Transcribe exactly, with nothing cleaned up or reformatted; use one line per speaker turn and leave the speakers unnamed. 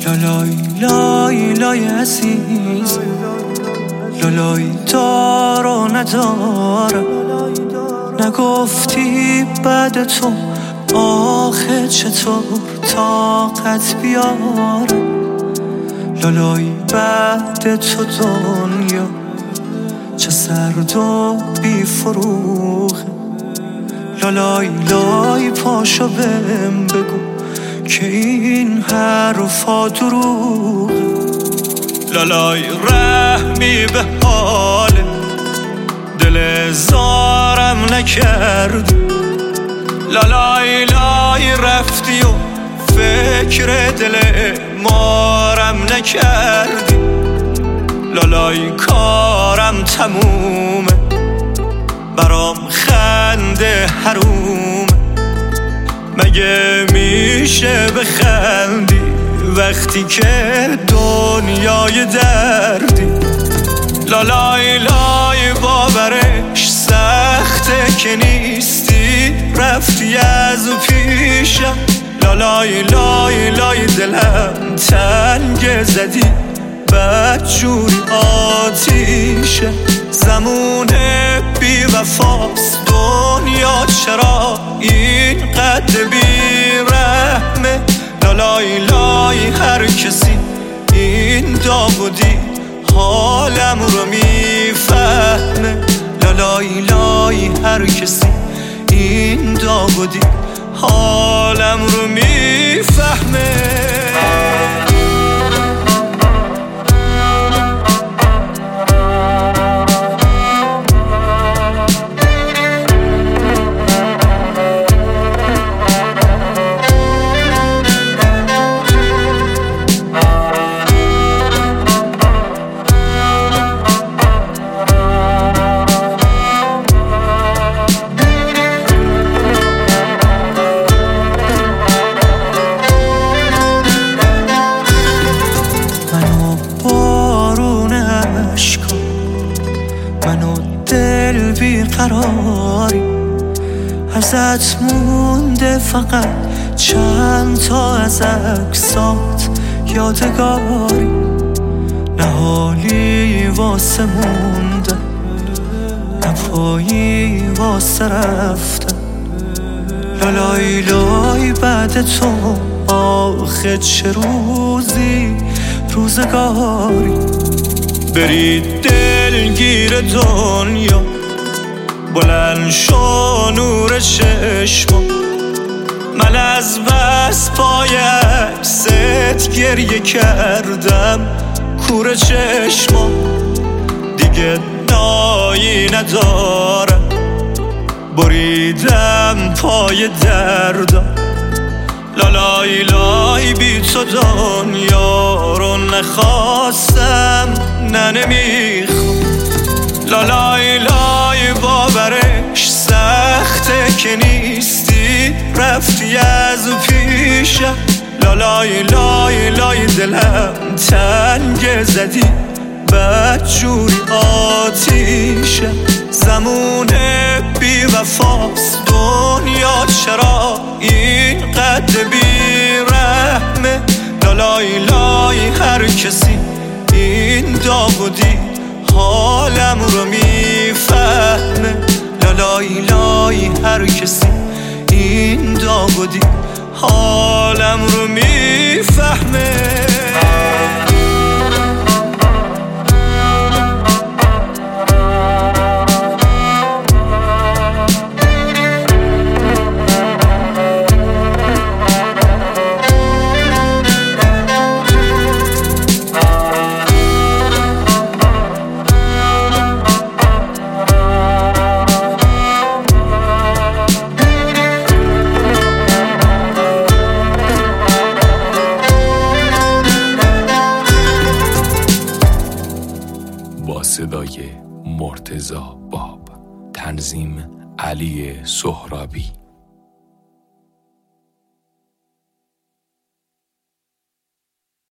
لالای لای لای عزیز، لالای دار و ندارم. نگفتی بعد تو آخه چطور طاقت بیارم. لالای بعد تو دنیا چه سرد و بی فروغه. لالای لای پاشو بهم بگو که این حرفا دروغه. لالای رحمی به حال دل زارم نکردی. لالای لای رفتی و فکر دل مارم نکردی. لالای کارم تمومه، برام خنده حرومه. مگه میشه بخندی وقتی که دنیای دردی؟ لالای لای باورش سخته که نیستی، رفتی از پیشم. لالای لای لای دلم تنگ زدی، بدجوری آتیشه. زمونه بی وفاست دنیا، چرا این قد بی رحمه؟ لالای لای هر کسی این داغو دید حالم رو میفهمه. لالای لای هر کسی این داغو دید حالم رو میفهمه. منو دل بیقراری ازت مونده، فقط چند تا از عکسات یادگاری. نه حالی واسه موندن، نه پایی واسه رفتن. لالای لای بعد تو آخه چه روزی روزگاری. برید دلگیر دنیا، بلند شو نور چشما. من از بس پای عکست گریه کردم کور چشما. دیگه نایی ندارم، بریدم پای دردم. لالای لای بی تو دنیا رو نخواستم، نه نمیخوام. لالای لای باورش سخته که نیستی، رفتی از پیشم. لالای لای لای دلم تنگ زدی، بدجوری آتیشه. زمونه بی وفاست دنیا، چرا این قد بی رحمه؟ لالای لای هر کسی این داغو دید حالم رو میفهمه. لالای لای هر کسی این داغو دید حالم رو میفهمه.
با صدای مرتضی باب، تنظیم علی سهرابی.